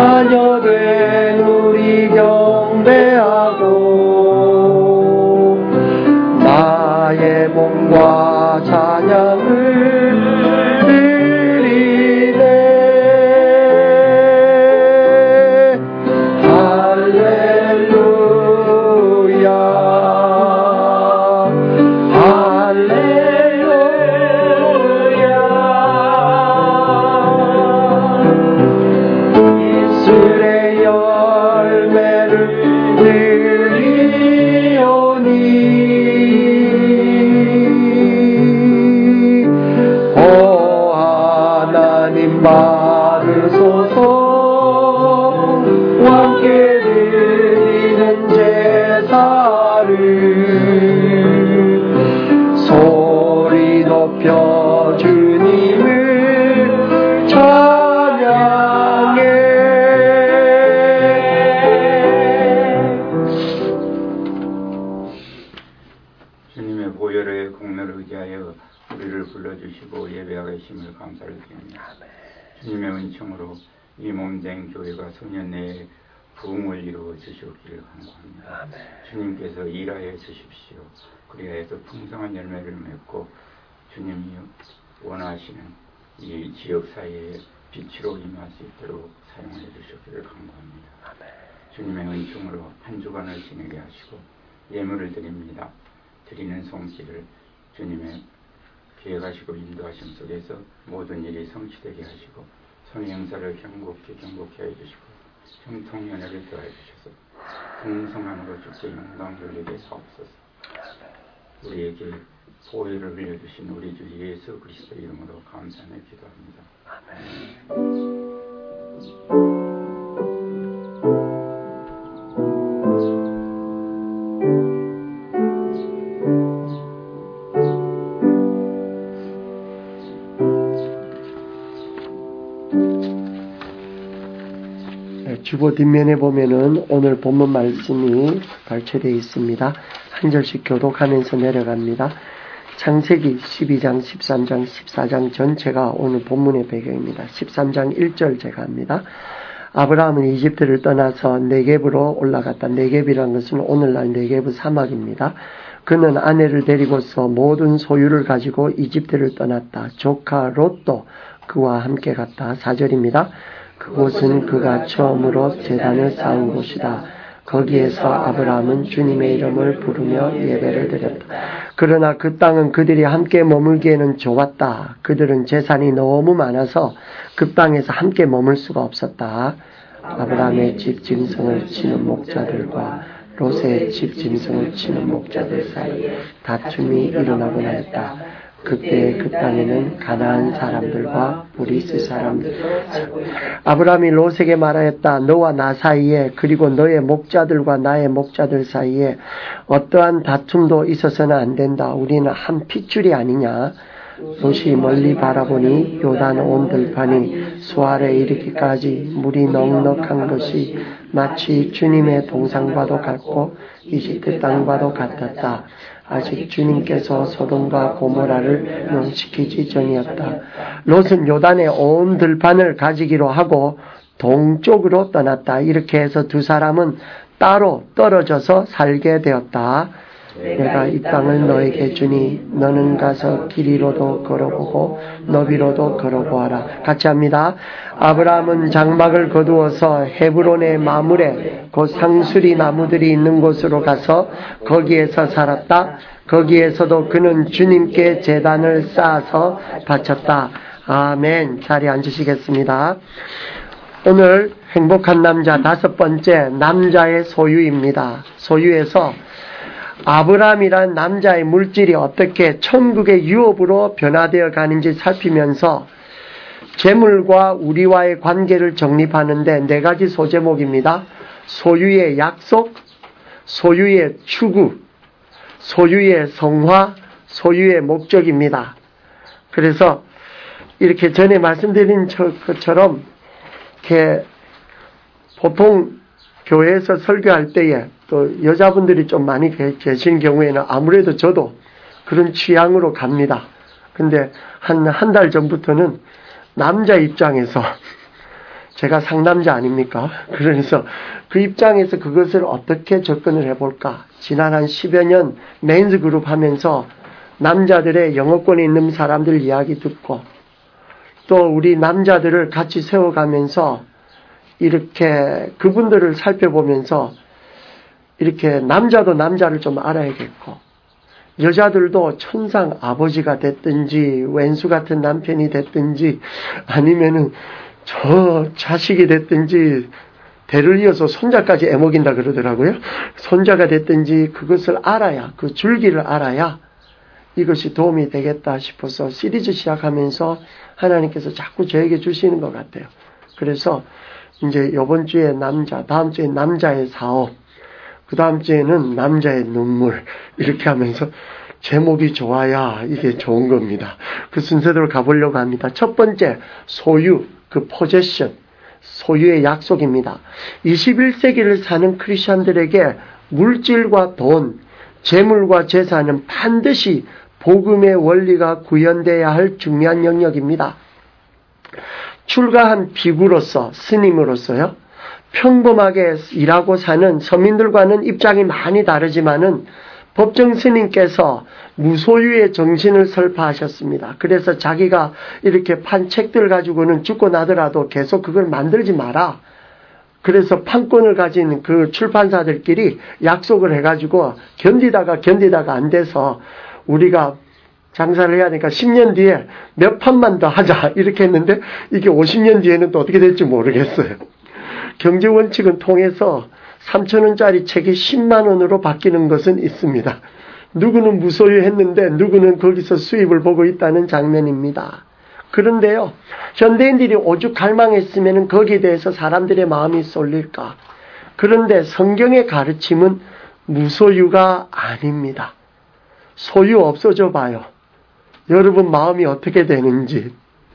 자녀된 우리 경배하고 나의 몸과 찬양을 드리네. 할렐루야 할렐루야. 이슬의 열매를 드리오니 오 하나님 받으소서. 함께 드리는 제사를 소리 높여 주님을 찬양해. 주님의 보혈의 공로를 의지하여 우리를 불러주시고 예배하게 하심을 감사를 드립니다. 주님의 은총으로 이 몸된 교회가 소년내에 부흥을 이루어 주시기를 간구합니다. 주님께서 일하여 주십시오. 그리하여서 풍성한 열매를 맺고 주님이 원하시는 이 지역사회에 빛으로 임할 수 있도록 사용하여 주시기를 간구합니다. 주님의 은총으로 한 주간을 지내게 하시고 예물을 드립니다. 드리는 손길을 주님의 기획하시고 인도하심 속에서 모든 일이 성취되게 하시고 선의 행사를 경곡히 하여 주시고 형통연애를 더하여 주셔서 풍성함으로 주께 영광 돌리게 하옵소서. 우리에게 보혈을 흘려주신 우리 주 예수 그리스도 이름으로 감사하며 기도합니다. 아멘. 주보 뒷면에 보면은 오늘 본문 말씀이 발췌되어 있습니다. 한 절씩 교독하면서 내려갑니다. 창세기 12장, 13장, 14장 전체가 오늘 본문의 배경입니다. 13장 1절 제가 합니다. 아브라함은 이집트를 떠나서 네겝으로 올라갔다. 네겝이라는 것은 오늘날 네겝 사막입니다. 그는 아내를 데리고서 모든 소유를 가지고 이집트를 떠났다. 조카 롯도 그와 함께 갔다. 4절입니다. 그곳은 그가 처음으로 제단을 쌓은 곳이다. 거기에서 아브라함은 주님의 이름을 부르며 예배를 드렸다. 그러나 그 땅은 그들이 함께 머물기에는 좁았다. 그들은 재산이 너무 많아서 그 땅에서 함께 머물 수가 없었다. 아브라함의 집 짐승을 치는 목자들과 롯의 집 짐승을 치는 목자들 사이에 다툼이 일어나곤 하였다. 그때 그 땅에는 가나안 사람들과 브리스 사람들. 아브라함이 롯에게 말하였다. 너와 나 사이에 그리고 너의 목자들과 나의 목자들 사이에 어떠한 다툼도 있어서는 안 된다. 우리는 한 핏줄이 아니냐. 롯이 멀리 바라보니 요단 온 들판이 수알에 이르기까지 물이 넉넉한 것이 마치 주님의 동산과도 같고 이집트 땅과도 같았다. 아직 주님께서 소돔과 고모라를 멸시키지 전이었다. 롯은 요단의 온 들판을 가지기로 하고 동쪽으로 떠났다. 이렇게 해서 두 사람은 따로 떨어져서 살게 되었다. 내가 이 땅을 너에게 주니 너는 가서 길이로도 걸어보고 너비로도 걸어보아라. 같이 합니다. 아브라함은 장막을 거두어서 헤브론의 마물에 곧 상수리 나무들이 있는 곳으로 가서 거기에서 살았다. 거기에서도 그는 주님께 제단을 쌓아서 바쳤다. 아멘. 자리에 앉으시겠습니다. 오늘 행복한 남자 5번째 남자의 소유입니다. 소유에서 아브라함이란 남자의 물질이 어떻게 천국의 유업으로 변화되어 가는지 살피면서 재물과 우리와의 관계를 정립하는데 4가지 소제목입니다. 소유의 약속, 소유의 추구, 소유의 성화, 소유의 목적입니다. 그래서 이렇게 전에 말씀드린 것처럼 이렇게 보통 교회에서 설교할 때에 또 여자분들이 좀 많이 계신 경우에는 아무래도 저도 그런 취향으로 갑니다. 근데 한 달 전부터는 남자 입장에서 제가 상담자 아닙니까? 그래서 그 입장에서 그것을 어떻게 접근을 해볼까? 지난 한 10여 년 메인스 그룹 하면서 남자들의 영어권에 있는 사람들 이야기 듣고 또 우리 남자들을 같이 세워가면서 이렇게 그분들을 살펴보면서 이렇게 남자도 남자를 좀 알아야겠고 여자들도 천상 아버지가 됐든지 왼수 같은 남편이 됐든지 아니면은 저 자식이 됐든지 대를 이어서 손자까지 애먹인다 그러더라고요. 손자가 됐든지 그것을 알아야 그 줄기를 알아야 이것이 도움이 되겠다 싶어서 시리즈 시작하면서 하나님께서 자꾸 저에게 주시는 것 같아요. 그래서 이제 이번 주에 남자, 다음 주에 남자의 사업, 그 다음 주에는 남자의 눈물 이렇게 하면서 제목이 좋아야 이게 좋은 겁니다. 그 순서대로 가보려고 합니다. 첫 번째 소유, 그 포제션, 소유의 약속입니다. 21세기를 사는 크리스천들에게 물질과 돈, 재물과 재산은 반드시 복음의 원리가 구현되어야 할 중요한 영역입니다. 출가한 비구로서, 스님으로서요, 평범하게 일하고 사는 서민들과는 입장이 많이 다르지만은 법정 스님께서 무소유의 정신을 설파하셨습니다. 그래서 자기가 이렇게 판 책들 가지고는 죽고 나더라도 계속 그걸 만들지 마라. 그래서 판권을 가진 그 출판사들끼리 약속을 해가지고 견디다가 안 돼서 우리가 장사를 해야 되니까 10년 뒤에 몇 판만 더 하자 이렇게 했는데 이게 50년 뒤에는 또 어떻게 될지 모르겠어요. 경제원칙은 통해서 3,000원짜리 책이 10만 원으로 바뀌는 것은 있습니다. 누구는 무소유했는데 누구는 거기서 수입을 보고 있다는 장면입니다. 그런데요, 현대인들이 오죽 갈망했으면 거기에 대해서 사람들의 마음이 쏠릴까? 그런데 성경의 가르침은 무소유가 아닙니다. 소유 없어져 봐요. 여러분 마음이 어떻게 되는지.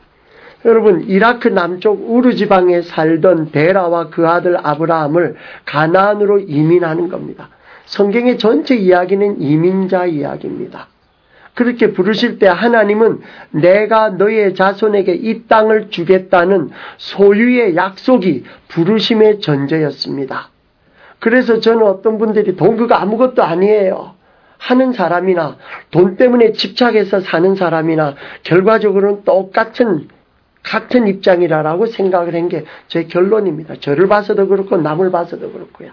여러분 이라크 남쪽 우르 지방에 살던 데라와 그 아들 아브라함을 가나안으로 이민하는 겁니다. 성경의 전체 이야기는 이민자 이야기입니다. 그렇게 부르실 때 하나님은 내가 너의 자손에게 이 땅을 주겠다는 소유의 약속이 부르심의 전제였습니다. 그래서 저는 어떤 분들이 돈 그거 아무것도 아니에요 하는 사람이나 돈 때문에 집착해서 사는 사람이나 결과적으로는 똑같은 같은 입장이라고 생각을 한 게 제 결론입니다. 저를 봐서도 그렇고 남을 봐서도 그렇고요.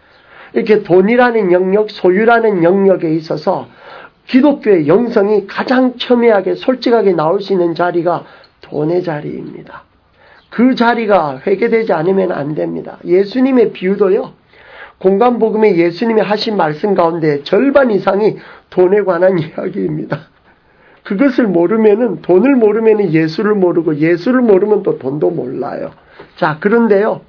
이렇게 돈이라는 영역, 소유라는 영역에 있어서 기독교의 영성이 가장 첨예하게 솔직하게 나올 수 있는 자리가 돈의 자리입니다. 그 자리가 회개되지 않으면 안 됩니다. 예수님의 비유도요. 공간복음에 예수님이 하신 말씀 가운데 절반 이상이 돈에 관한 이야기입니다. 그것을 모르면은 돈을 모르면은 예수를 모르고 예수를 모르면 또 돈도 몰라요. 자, 그런데요.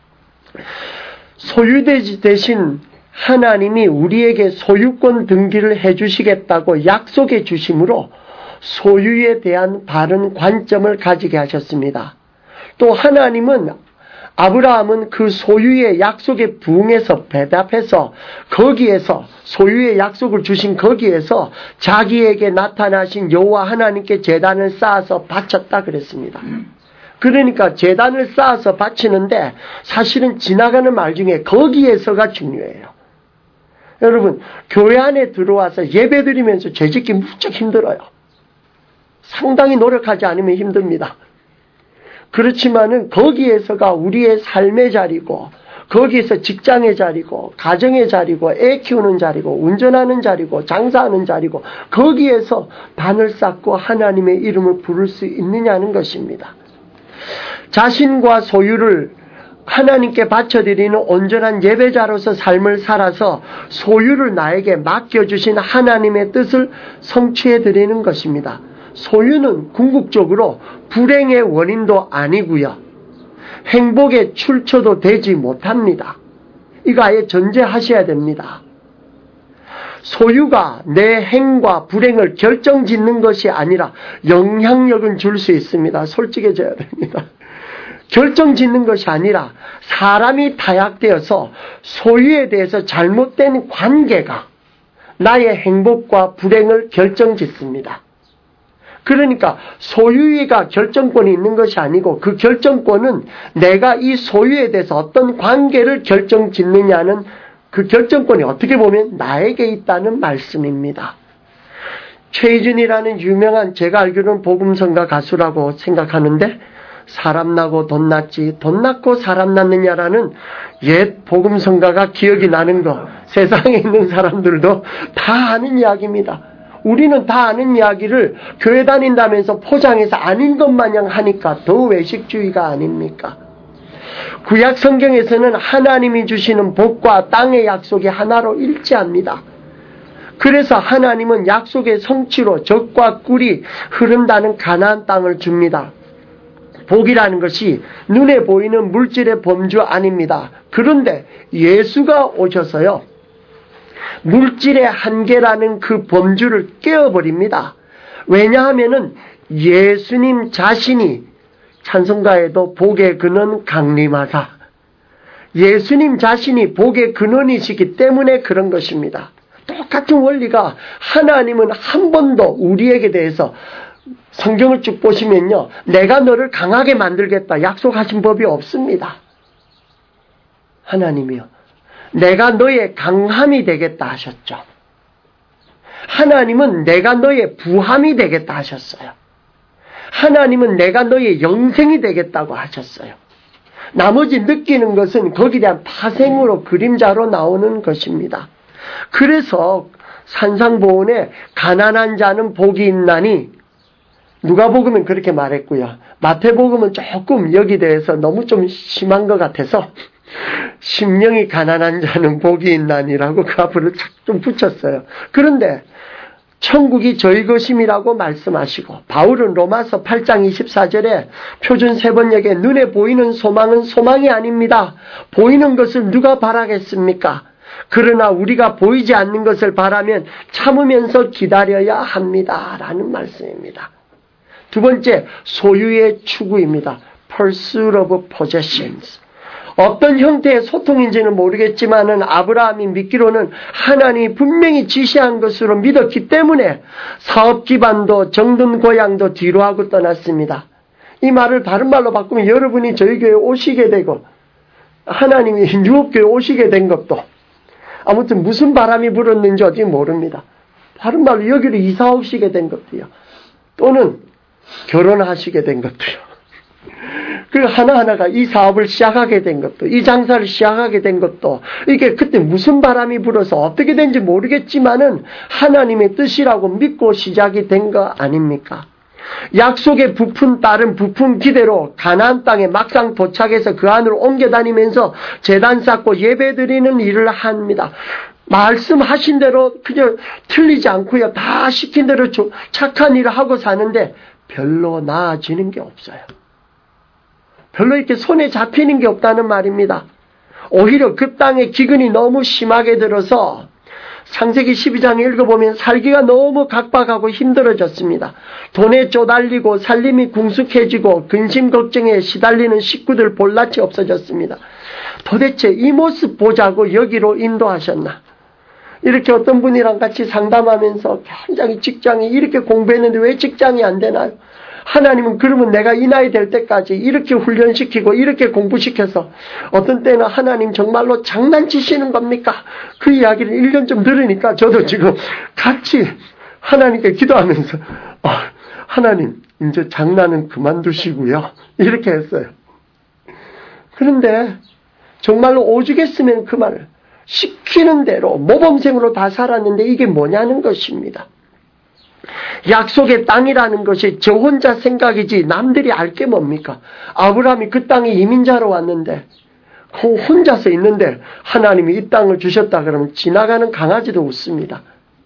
소유되지 대신 하나님이 우리에게 소유권 등기를 해주시겠다고 약속해 주심으로 소유에 대한 바른 관점을 가지게 하셨습니다. 또 하나님은 아브라함은 그 소유의 약속에 부응해서 배답해서 거기에서 소유의 약속을 주신 거기에서 자기에게 나타나신 여호와 하나님께 제단을 쌓아서 바쳤다 그랬습니다. 그러니까 제단을 쌓아서 바치는데 사실은 지나가는 말 중에 거기에서가 중요해요. 여러분 교회 안에 들어와서 예배드리면서 죄짓기 무척 힘들어요. 상당히 노력하지 않으면 힘듭니다. 그렇지만은 거기에서가 우리의 삶의 자리고 거기에서 직장의 자리고 가정의 자리고 애 키우는 자리고 운전하는 자리고 장사하는 자리고 거기에서 단을 쌓고 하나님의 이름을 부를 수 있느냐는 것입니다. 자신과 소유를 하나님께 바쳐드리는 온전한 예배자로서 삶을 살아서 소유를 나에게 맡겨주신 하나님의 뜻을 성취해드리는 것입니다. 소유는 궁극적으로 불행의 원인도 아니고요. 행복의 출처도 되지 못합니다. 이거 아예 전제하셔야 됩니다. 소유가 내 행과 불행을 결정짓는 것이 아니라 영향력은 줄 수 있습니다. 솔직해져야 됩니다. 결정짓는 것이 아니라 사람이 타약되어서 소유에 대해서 잘못된 관계가 나의 행복과 불행을 결정짓습니다. 그러니까 소유가 결정권이 있는 것이 아니고 그 결정권은 내가 이 소유에 대해서 어떤 관계를 결정짓느냐는 그 결정권이 어떻게 보면 나에게 있다는 말씀입니다. 최희준이라는 유명한 제가 알기로는 복음성가 가수라고 생각하는데 사람 나고 돈 낳지 돈 낳고 사람 낳느냐라는 옛 복음성가가 기억이 나는 거 세상에 있는 사람들도 다 아는 이야기입니다. 우리는 다 아는 이야기를 교회 다닌다면서 포장해서 아닌 것 마냥 하니까 더 외식주의가 아닙니까? 구약 성경에서는 하나님이 주시는 복과 땅의 약속이 하나로 일치합니다. 그래서 하나님은 약속의 성취로 젖과 꿀이 흐른다는 가나안 땅을 줍니다. 복이라는 것이 눈에 보이는 물질의 범주 아닙니다. 그런데 예수가 오셔서요, 물질의 한계라는 그 범주를 깨어버립니다. 왜냐하면은 예수님 자신이 찬송가에도 복의 근원 강림하사, 예수님 자신이 복의 근원이시기 때문에 그런 것입니다. 똑같은 원리가 하나님은 한 번도 우리에게 대해서 성경을 쭉 보시면요, 내가 너를 강하게 만들겠다 약속하신 법이 없습니다. 하나님이요, 내가 너의 강함이 되겠다 하셨죠. 하나님은 내가 너의 부함이 되겠다 하셨어요. 하나님은 내가 너의 영생이 되겠다고 하셨어요. 나머지 느끼는 것은 거기에 대한 파생으로 그림자로 나오는 것입니다. 그래서 산상보훈에 가난한 자는 복이 있나니, 누가복음은 그렇게 말했고요. 마태복음은 조금 여기 대해서 너무 좀 심한 것 같아서 심령이 가난한 자는 복이 있나니라고 그 앞으로 좀 붙였어요. 그런데 천국이 저희 것임이라고 말씀하시고, 바울은 로마서 8장 24절에 표준 세번역에 눈에 보이는 소망은 소망이 아닙니다. 보이는 것을 누가 바라겠습니까? 그러나 우리가 보이지 않는 것을 바라면 참으면서 기다려야 합니다. 라는 말씀입니다. 두 번째, 소유의 추구입니다. Pursuit of possessions. 어떤 형태의 소통인지는 모르겠지만은 아브라함이 믿기로는 하나님이 분명히 지시한 것으로 믿었기 때문에 사업 기반도 정든 고향도 뒤로 하고 떠났습니다. 이 말을 다른 말로 바꾸면 여러분이 저희 교회에 오시게 되고 하나님이 유업교회에 오시게 된 것도, 아무튼 무슨 바람이 불었는지 어디 모릅니다. 다른 말로 여기로 이사 오시게 된 것도요, 또는 결혼하시게 된 것도요, 그 하나하나가 이 사업을 시작하게 된 것도, 이 장사를 시작하게 된 것도, 이게 그때 무슨 바람이 불어서 어떻게 된지 모르겠지만은 하나님의 뜻이라고 믿고 시작이 된 거 아닙니까? 약속의 부푼 딸은 부푼 기대로 가나안 땅에 막상 도착해서 그 안으로 옮겨 다니면서 제단 쌓고 예배 드리는 일을 합니다. 말씀하신 대로 그냥 틀리지 않고요, 다 시킨 대로 착한 일을 하고 사는데 별로 나아지는 게 없어요. 별로 이렇게 손에 잡히는 게 없다는 말입니다. 오히려 그 땅에 기근이 너무 심하게 들어서 창세기 12장에 읽어보면 살기가 너무 각박하고 힘들어졌습니다. 돈에 쪼달리고 살림이 궁숙해지고 근심 걱정에 시달리는 식구들 볼낯이 없어졌습니다. 도대체 이 모습 보자고 여기로 인도하셨나? 이렇게 어떤 분이랑 같이 상담하면서 굉장히 직장이 이렇게 공부했는데 왜 직장이 안 되나요? 하나님은 그러면 내가 이 나이 될 때까지 이렇게 훈련시키고 이렇게 공부시켜서 어떤 때는 하나님 정말로 장난치시는 겁니까? 그 이야기를 1년 좀 들으니까 저도 지금 같이 하나님께 기도하면서 하나님 이제 장난은 그만두시고요, 이렇게 했어요. 그런데 정말로 오죽했으면 그 말을 시키는 대로 모범생으로 다 살았는데 이게 뭐냐는 것입니다. 약속의 땅이라는 것이 저 혼자 생각이지 남들이 알 게 뭡니까? 아브라함이 그 땅에 이민자로 왔는데 혼자서 있는데 하나님이 이 땅을 주셨다 그러면 지나가는 강아지도 웃습니다.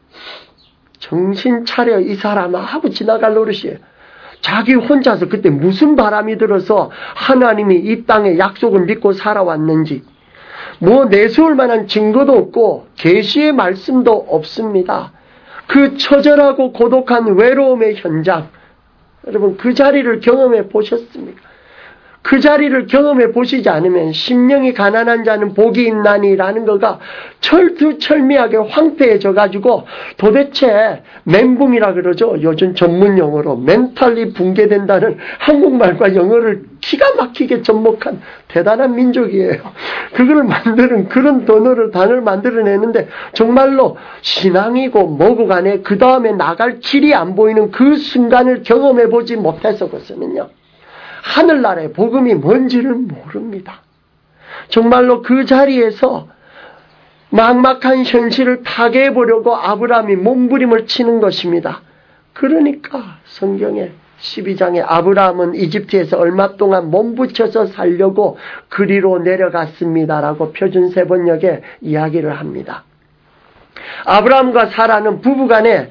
정신 차려 이 사람아 하고 지나갈 노릇이에요. 자기 혼자서 그때 무슨 바람이 들어서 하나님이 이 땅의 약속을 믿고 살아왔는지 뭐 내세울 만한 증거도 없고 계시의 말씀도 없습니다. 그 처절하고 고독한 외로움의 현장, 여러분 그 자리를 경험해 보셨습니까? 그 자리를 경험해 보시지 않으면 심령이 가난한 자는 복이 있나니라는 거가 철두철미하게 황폐해져 가지고 도대체 멘붕이라 그러죠. 요즘 전문 용어로 멘탈리 붕괴된다는 한국말과 영어를 기가 막히게 접목한 대단한 민족이에요. 그걸 만드는 그런 단어를 만들어내는데 정말로 신앙이고 뭐고 간에 그 다음에 나갈 길이 안 보이는 그 순간을 경험해 보지 못해서 그것은요. 하늘나라의 복음이 뭔지를 모릅니다. 정말로 그 자리에서 막막한 현실을 타개해 보려고 아브라함이 몸부림을 치는 것입니다. 그러니까 성경에 12장에 아브라함은 이집트에서 얼마 동안 몸부쳐서 살려고 그리로 내려갔습니다라고 표준 세번역에 이야기를 합니다. 아브라함과 사라는 부부간에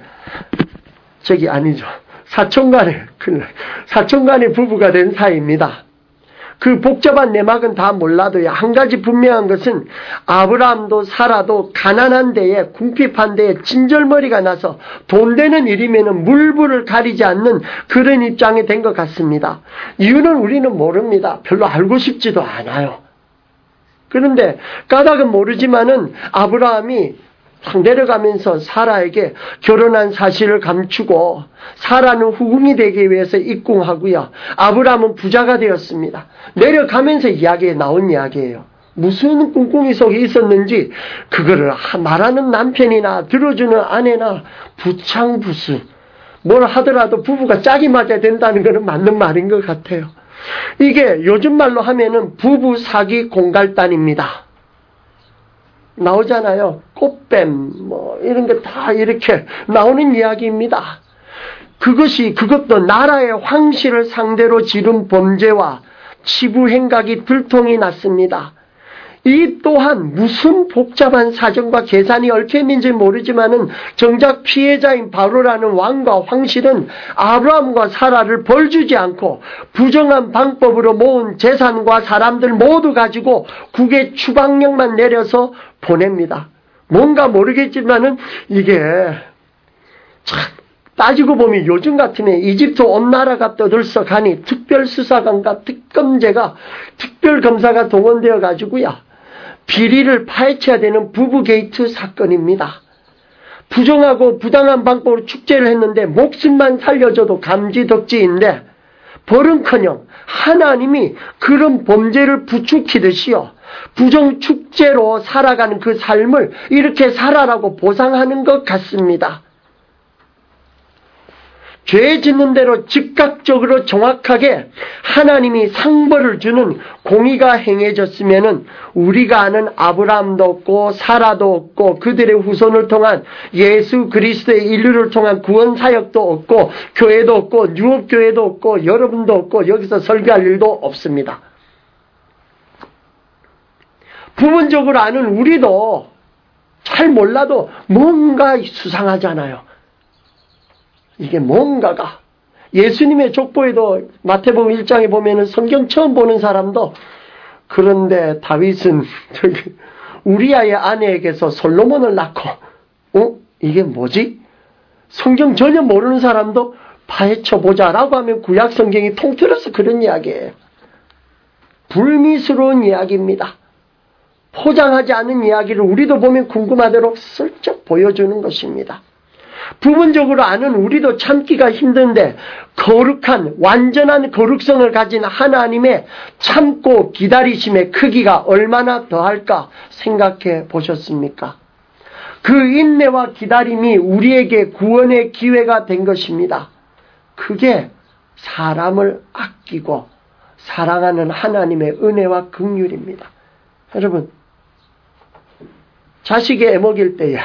사촌간의 부부가 된 사이입니다. 그 복잡한 내막은 다 몰라도요. 한 가지 분명한 것은 아브라함도 사라도 가난한 데에 궁핍한 데에 진절머리가 나서 돈 되는 일이면 물불을 가리지 않는 그런 입장이 된 것 같습니다. 이유는 우리는 모릅니다. 별로 알고 싶지도 않아요. 그런데 까닭은 모르지만은 아브라함이 내려가면서 사라에게 결혼한 사실을 감추고 사라는 후궁이 되기 위해서 입궁하고요. 아브라함은 부자가 되었습니다. 내려가면서 이야기에 나온 이야기예요. 무슨 꿍꿍이 속에 있었는지 그거를 말하는 남편이나 들어주는 아내나 부창부수 뭘 하더라도 부부가 짝이 맞아야 된다는 것은 맞는 말인 것 같아요. 이게 요즘 말로 하면은 부부 사기 공갈단입니다. 나오잖아요. 꽃뱀 이런 게 다 이렇게 나오는 이야기입니다. 그것도 나라의 황실을 상대로 지른 범죄와 치부 행각이 들통이 났습니다. 이 또한 무슨 복잡한 사정과 계산이 얽혀 있는지 모르지만은 정작 피해자인 바로라는 왕과 황실은 아브라함과 사라를 벌주지 않고 부정한 방법으로 모은 재산과 사람들 모두 가지고 국의 추방령만 내려서 보냅니다. 뭔가 모르겠지만은 이게 참 따지고 보면 요즘 같으면 이집트 온 나라가 떠들썩하니 특별수사관과 특별검사가 동원되어 가지고요. 비리를 파헤쳐야 되는 부부 게이트 사건입니다. 부정하고 부당한 방법으로 축제를 했는데 목숨만 살려줘도 감지덕지인데 벌은커녕 하나님이 그런 범죄를 부추기듯이요. 부정축제로 살아가는 그 삶을 이렇게 살아라고 보상하는 것 같습니다. 죄 짓는 대로 즉각적으로 정확하게 하나님이 상벌을 주는 공의가 행해졌으면은 우리가 아는 아브라함도 없고 사라도 없고 그들의 후손을 통한 예수 그리스도의 인류를 통한 구원 사역도 없고 교회도 없고 뉴업교회도 없고 여러분도 없고 여기서 설교할 일도 없습니다. 부분적으로 아는 우리도 잘 몰라도 뭔가 수상하잖아요. 이게 뭔가가 예수님의 족보에도 마태복음 1장에 보면은 성경 처음 보는 사람도 그런데 다윗은 우리아의 아내에게서 솔로몬을 낳고 이게 뭐지? 성경 전혀 모르는 사람도 파헤쳐보자라고 하면 구약 성경이 통틀어서 그런 이야기예요. 불미스러운 이야기입니다. 포장하지 않은 이야기를 우리도 보면 궁금하도록 슬쩍 보여주는 것입니다. 부분적으로 아는 우리도 참기가 힘든데 거룩한 완전한 거룩성을 가진 하나님의 참고 기다리심의 크기가 얼마나 더할까 생각해 보셨습니까? 그 인내와 기다림이 우리에게 구원의 기회가 된 것입니다. 그게 사람을 아끼고 사랑하는 하나님의 은혜와 긍휼입니다. 여러분, 자식이 애먹일 때에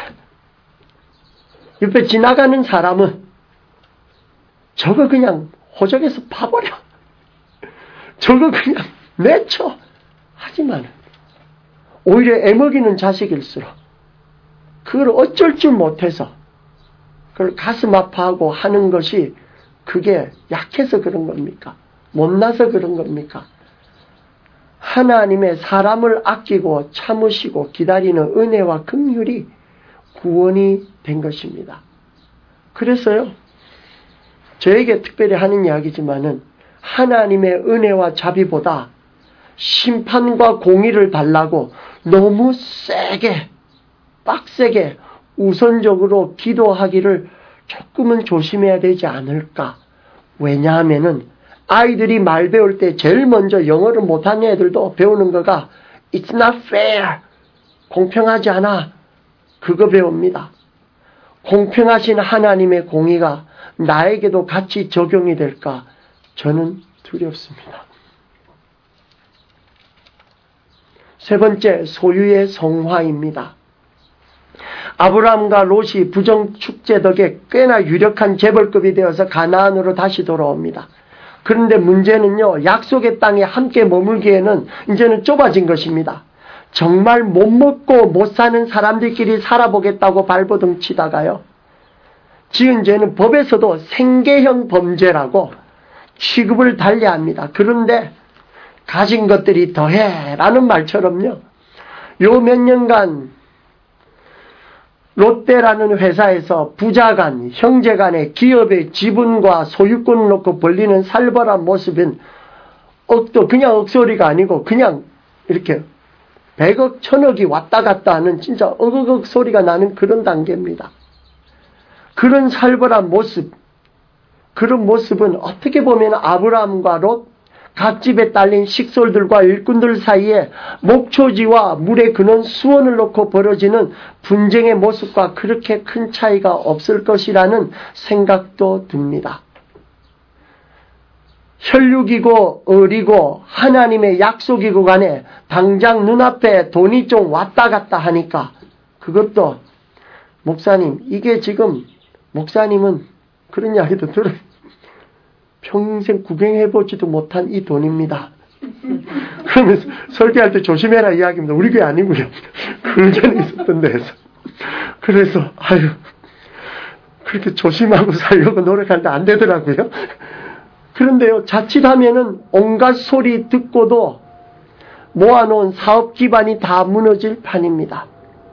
옆에 지나가는 사람은 저거 그냥 호적에서 파버려. 저거 그냥 내쳐. 하지만 오히려 애먹이는 자식일수록 그걸 어쩔 줄 못해서 그걸 가슴 아파하고 하는 것이 그게 약해서 그런 겁니까? 못나서 그런 겁니까? 하나님의 사람을 아끼고 참으시고 기다리는 은혜와 긍휼이 구원이 된 것입니다. 그래서요, 저에게 특별히 하는 이야기지만은 하나님의 은혜와 자비보다 심판과 공의를 달라고 너무 세게, 빡세게 우선적으로 기도하기를 조금은 조심해야 되지 않을까. 왜냐하면은 아이들이 말 배울 때 제일 먼저 영어를 못하는 애들도 배우는 거가 It's not fair. 공평하지 않아. 그거 배웁니다. 공평하신 하나님의 공의가 나에게도 같이 적용이 될까? 저는 두렵습니다. 세 번째, 소유의 성화입니다. 아브라함과 롯이 부정축제 덕에 꽤나 유력한 재벌급이 되어서 가나안으로 다시 돌아옵니다. 그런데 문제는요, 약속의 땅에 함께 머물기에는 이제는 좁아진 것입니다. 정말 못 먹고 못 사는 사람들끼리 살아보겠다고 발버둥 치다가요, 지은 죄는 법에서도 생계형 범죄라고 취급을 달리합니다. 그런데 가진 것들이 더해라는 말처럼요, 요 몇 년간 롯데라는 회사에서 부자간, 형제간의 기업의 지분과 소유권을 놓고 벌리는 살벌한 모습은 그냥 억소리가 아니고 그냥 이렇게 100억, 1000억이 왔다 갔다 하는 진짜 어그걱 소리가 나는 그런 단계입니다. 그런 살벌한 모습, 그런 모습은 어떻게 보면 아브라함과 롯, 각 집에 딸린 식솔들과 일꾼들 사이에 목초지와 물에 그는 수원을 놓고 벌어지는 분쟁의 모습과 그렇게 큰 차이가 없을 것이라는 생각도 듭니다. 혈육이고 어리고 하나님의 약속이고 간에 당장 눈앞에 돈이 좀 왔다 갔다 하니까 그것도 목사님, 이게 지금 목사님은 그런 이야기도 들어요. 평생 구경해보지도 못한 이 돈입니다. 그러면서 설교할 때 조심해라 이야기입니다. 우리 교회 아니고요. 그 전에 있었던 데에서. 그래서 그렇게 조심하고 살려고 노력하는데 안 되더라고요. 그런데요, 자칫하면은 온갖 소리 듣고도 모아놓은 사업 기반이 다 무너질 판입니다.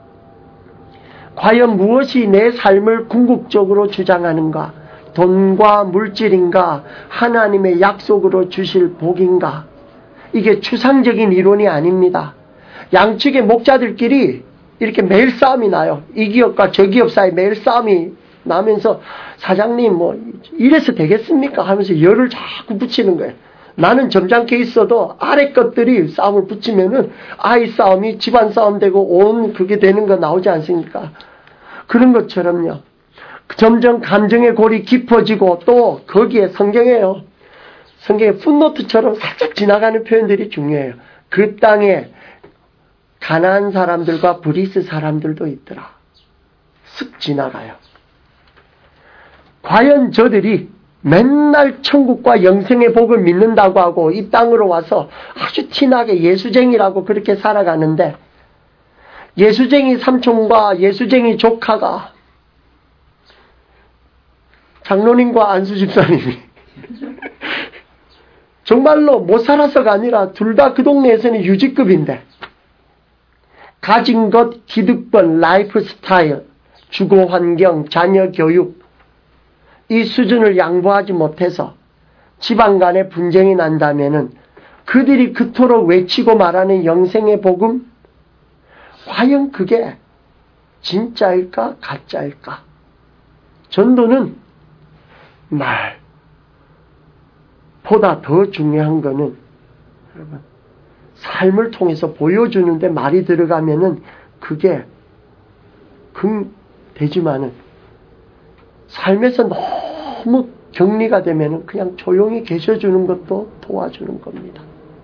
과연 무엇이 내 삶을 궁극적으로 주장하는가? 돈과 물질인가? 하나님의 약속으로 주실 복인가? 이게 추상적인 이론이 아닙니다. 양측의 목자들끼리 이렇게 매일 싸움이 나요. 이 기업과 저 기업 사이 매일 싸움이 나면서 사장님 이래서 되겠습니까? 하면서 열을 자꾸 붙이는 거예요. 나는 점잖게 있어도 아래 것들이 싸움을 붙이면은 아이 싸움이 집안 싸움 되고 온 그게 되는 거 나오지 않습니까? 그런 것처럼요. 점점 감정의 골이 깊어지고 또 거기에 성경에 풋노트처럼 살짝 지나가는 표현들이 중요해요. 그 땅에 가나안 사람들과 브리스 사람들도 있더라. 쓱 지나가요. 과연 저들이 맨날 천국과 영생의 복을 믿는다고 하고 이 땅으로 와서 아주 티나게 예수쟁이라고 그렇게 살아가는데, 예수쟁이 삼촌과 예수쟁이 조카가 장로님과 안수 집사님이 정말로 못 살아서가 아니라 둘 다 그 동네에서는 유지급인데, 가진 것, 기득권, 라이프 스타일, 주거 환경, 자녀 교육, 이 수준을 양보하지 못해서 집안 간에 분쟁이 난다면은 그들이 그토록 외치고 말하는 영생의 복음, 과연 그게 진짜일까 가짜일까? 전도는 말보다 더 중요한 거는, 여러분, 삶을 통해서 보여주는데 말이 들어가면은 그게 되지만은 삶에서 너무 격리가 되면은 그냥 조용히 계셔주는 것도 도와주는 겁니다.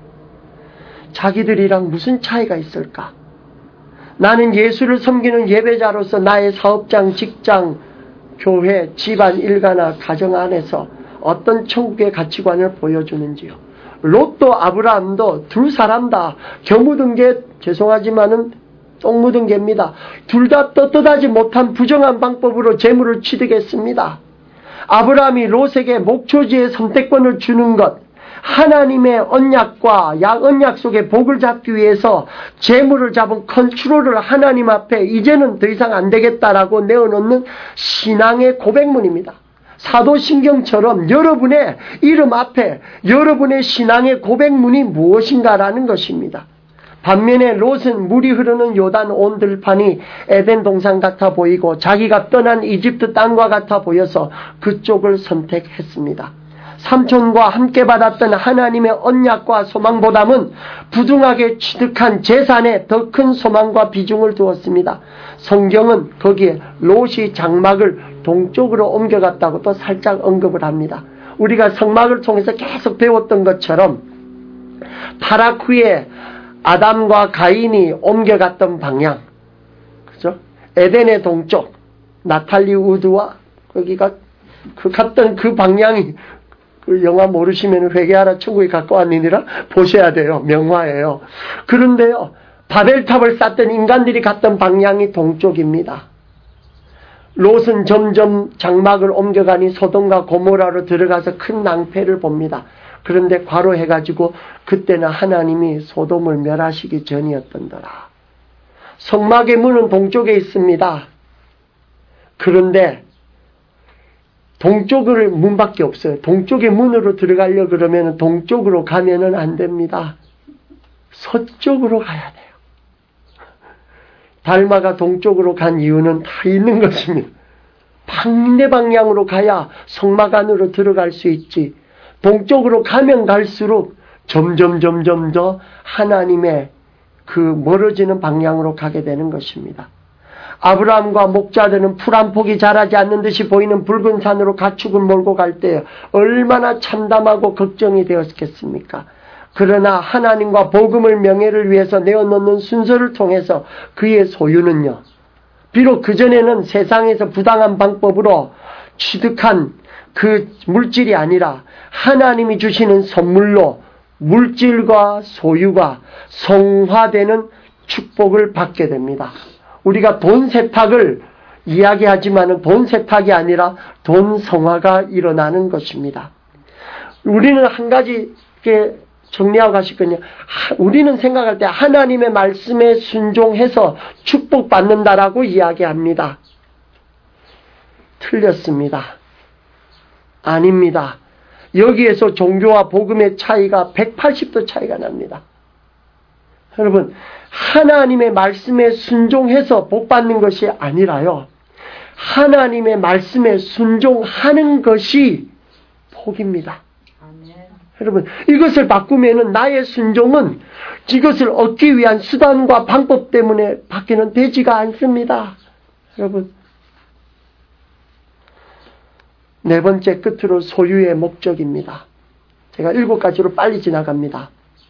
자기들이랑 무슨 차이가 있을까? 나는 예수를 섬기는 예배자로서 나의 사업장, 직장, 교회, 집안, 일가나 가정 안에서 어떤 천국의 가치관을 보여주는지요. 롯도 아브라함도 두 사람 다 겨 묻은 게, 죄송하지만은 똥 묻은 개입니다. 둘 다 떳떳하지 못한 부정한 방법으로 재물을 취득했습니다. 아브라함이 롯에게 목초지의 선택권을 주는 것, 하나님의 언약과 언약 속에 복을 잡기 위해서 재물을 잡은 컨트롤을 하나님 앞에 이제는 더 이상 안 되겠다라고 내어놓는 신앙의 고백문입니다. 사도신경처럼 여러분의 이름 앞에 여러분의 신앙의 고백문이 무엇인가라는 것입니다. 반면에 롯은 물이 흐르는 요단 온 들판이 에덴 동산 같아 보이고 자기가 떠난 이집트 땅과 같아 보여서 그쪽을 선택했습니다. 삼촌과 함께 받았던 하나님의 언약과 소망보다는 부둥하게 취득한 재산에 더 큰 소망과 비중을 두었습니다. 성경은 거기에 롯이 장막을 동쪽으로 옮겨갔다고 또 살짝 언급을 합니다. 우리가 성막을 통해서 계속 배웠던 것처럼 타락 후에 아담과 가인이 옮겨갔던 방향, 그죠? 에덴의 동쪽, 나탈리 우드와 거기가 갔던 그 방향이, 그 영화 모르시면 회개하라 천국에 가까웠느니라 보셔야 돼요. 명화예요. 그런데요, 바벨탑을 쌓던 인간들이 갔던 방향이 동쪽입니다. 롯은 점점 장막을 옮겨가니 소돔과 고모라로 들어가서 큰 낭패를 봅니다. 그런데 과로해가지고 그때는 하나님이 소돔을 멸하시기 전이었던더라. 성막의 문은 동쪽에 있습니다. 그런데 동쪽을 문밖에 없어요. 동쪽의 문으로 들어가려고 그러면 동쪽으로 가면은 안 됩니다. 서쪽으로 가야 돼요. 달마가 동쪽으로 간 이유는 다 있는 것입니다. 반대 방향으로 가야 성막 안으로 들어갈 수 있지. 동쪽으로 가면 갈수록 점점 더 하나님의 그 멀어지는 방향으로 가게 되는 것입니다. 아브라함과 목자들은 풀 한 폭이 자라지 않는 듯이 보이는 붉은 산으로 가축을 몰고 갈 때 얼마나 참담하고 걱정이 되었겠습니까? 그러나 하나님과 복음을 명예를 위해서 내어놓는 순서를 통해서 그의 소유는요, 비록 그전에는 세상에서 부당한 방법으로 취득한 그 물질이 아니라 하나님이 주시는 선물로 물질과 소유가 성화되는 축복을 받게 됩니다. 우리가 돈 세탁을 이야기하지만 돈 세탁이 아니라 돈 성화가 일어나는 것입니다. 우리는 한 가지 정리하고 가시거든요. 우리는 생각할 때 하나님의 말씀에 순종해서 축복받는다라고 이야기합니다. 틀렸습니다. 아닙니다. 여기에서 종교와 복음의 차이가 180도 차이가 납니다. 여러분, 하나님의 말씀에 순종해서 복받는 것이 아니라요, 하나님의 말씀에 순종하는 것이 복입니다. 아멘. 여러분, 이것을 바꾸면은 나의 순종은 이것을 얻기 위한 수단과 방법 때문에 밖에는 되지가 않습니다. 여러분, 네 번째 끝으로 소유의 목적입니다. 제가 7가지로 빨리 지나갑니다.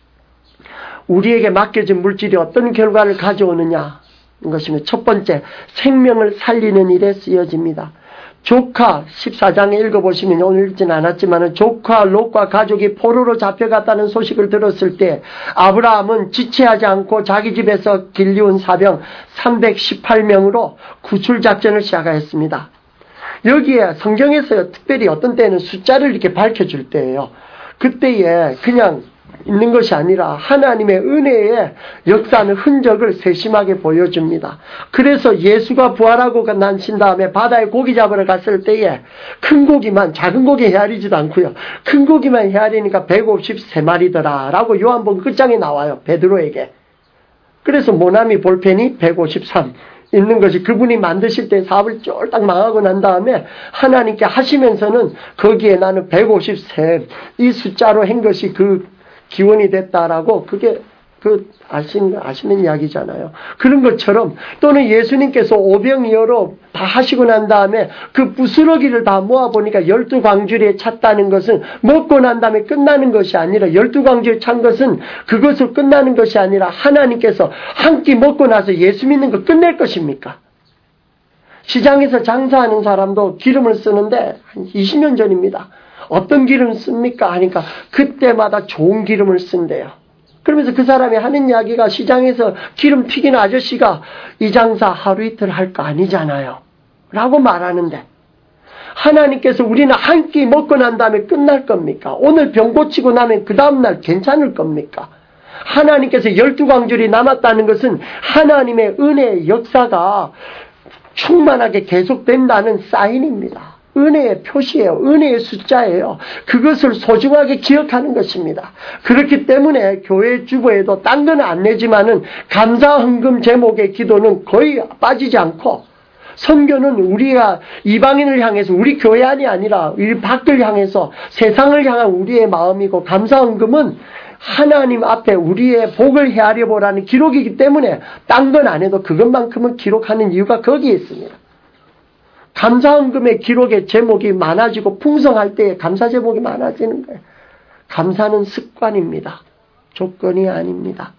우리에게 맡겨진 물질이 어떤 결과를 가져오느냐, 것이면 첫 번째, 생명을 살리는 일에 쓰여집니다. 조카 14장에 읽어보시면 오늘 읽진 않았지만 조카 롯과 가족이 포로로 잡혀갔다는 소식을 들었을 때 아브라함은 지체하지 않고 자기 집에서 길리온 사병 318명으로 구출작전을 시작하였습니다. 여기에 성경에서 특별히 어떤 때는 숫자를 이렇게 밝혀줄 때예요. 그때에 그냥 있는 것이 아니라 하나님의 은혜의 역사하는 흔적을 세심하게 보여줍니다. 그래서 예수가 부활하고 나신 다음에 바다에 고기 잡으러 갔을 때에 큰 고기만, 작은 고기 헤아리지도 않고요, 큰 고기만 헤아리니까 153마리더라 라고 요한복음 끝장에 나와요. 베드로에게. 그래서 모나미 볼펜이 153 있는 것이, 그분이 만드실 때 사업을 쫄딱 망하고 난 다음에 하나님께 하시면서는 거기에 나는 153 이 숫자로 한 것이 그 기원이 됐다라고, 그게 아시는 이야기잖아요. 그런 것처럼, 또는 예수님께서 오병이어로 다 하시고 난 다음에 그 부스러기를 다 모아보니까 12광주리에 찼다는 것은 먹고 난 다음에 끝나는 것이 아니라, 12광주리에 찬 것은 그것을 끝나는 것이 아니라 하나님께서 한 끼 먹고 나서 예수 믿는 거 끝낼 것입니까? 시장에서 장사하는 사람도 기름을 쓰는데 한 20년 전입니다. 어떤 기름 씁니까? 하니까 그때마다 좋은 기름을 쓴대요. 그러면서 그 사람이 하는 이야기가, 시장에서 기름 튀기는 아저씨가 이 장사 하루 이틀 할 거 아니잖아요 라고 말하는데, 하나님께서 우리는 한 끼 먹고 난 다음에 끝날 겁니까? 오늘 병 고치고 나면 그 다음날 괜찮을 겁니까? 하나님께서 12광줄이 남았다는 것은 하나님의 은혜의 역사가 충만하게 계속된다는 사인입니다. 은혜의 표시예요. 은혜의 숫자예요. 그것을 소중하게 기억하는 것입니다. 그렇기 때문에 교회 주보에도 딴 건 안 내지만은 감사 헌금 제목의 기도는 거의 빠지지 않고, 선교는 우리가 이방인을 향해서 우리 교회 안이 아니라 우리 밖을 향해서 세상을 향한 우리의 마음이고, 감사 헌금은 하나님 앞에 우리의 복을 헤아려 보라는 기록이기 때문에 딴 건 안 해도 그것만큼은 기록하는 이유가 거기에 있습니다. 감사헌금의 기록의 제목이 많아지고 풍성할 때에 감사 제목이 많아지는 거예요. 감사는 습관입니다. 조건이 아닙니다.